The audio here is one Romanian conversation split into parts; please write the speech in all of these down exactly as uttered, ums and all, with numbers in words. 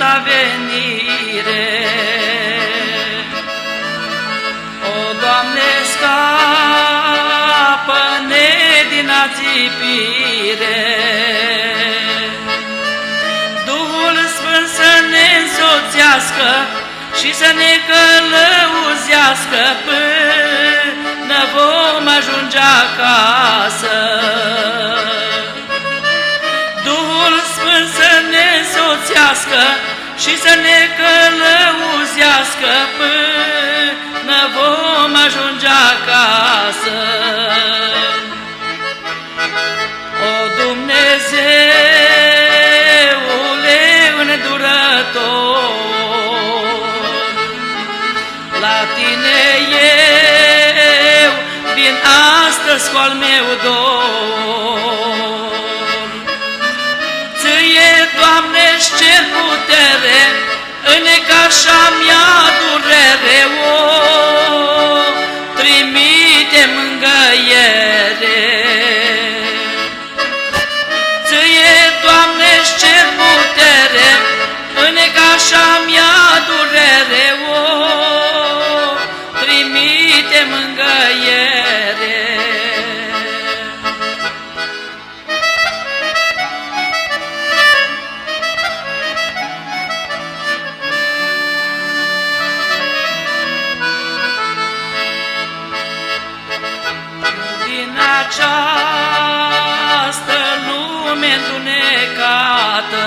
ta venire. O, Doamne, scapă-ne din ațipire, Duhul Sfânt să ne însoțească și să ne călăuzească până vom ajunge acasă. Duhul Sfânt să ne însoțească și să ne călăuzească până vom ajunge acasă. O, Dumnezeule îndurător, la Tine eu vin astăzi cu al meu dor. Ție, Doamne-și cer putere, în cașa mea durere, o, trimite mângăiere. Ție, Doamne-și cer putere, în cașa mea durere, o, trimite mângăiere. Din această lume îndunecată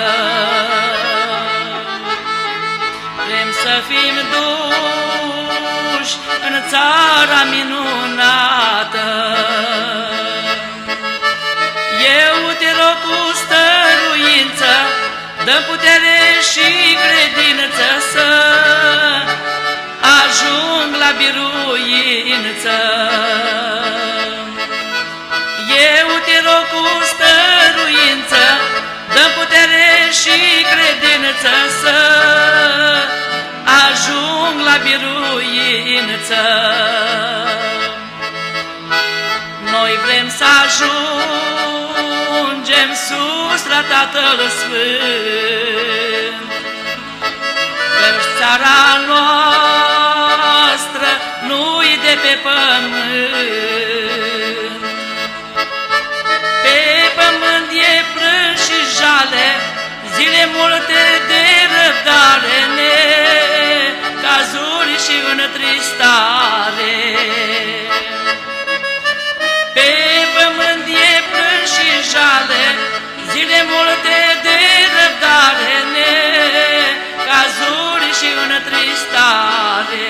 vrem să fim duși în țara minunată. Eu te rog cu stăruință, dă putere și credință să ajung la biruință. Eu te rog cu stăruință, dă putere și credință să ajung la biruință. Noi vrem să ajungem sus la Tatăl Sfânt, căci țara noastră nu-i de pe pământ. Pe pământ e prânz și jale, zile multe de răbdare, necazuri și întristare. Pe pământ e prânz și jale, zile multe de răbdare, necazuri și întristare.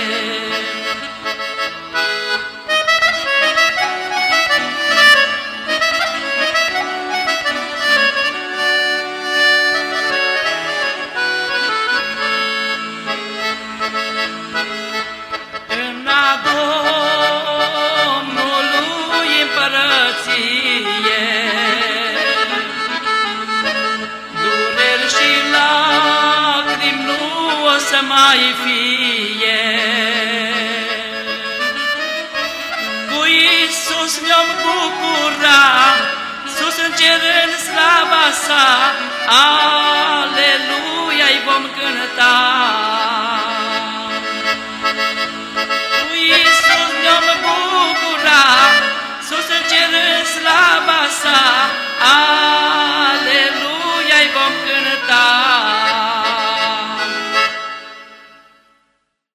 Dureri și lacrimi nu o să mai fie. Cu Iisus ne-om bucura, sus în cer în slava sa, aleluia-i vom cânta. Cu Iisus ne-om bucura, sus în cer în slava sa,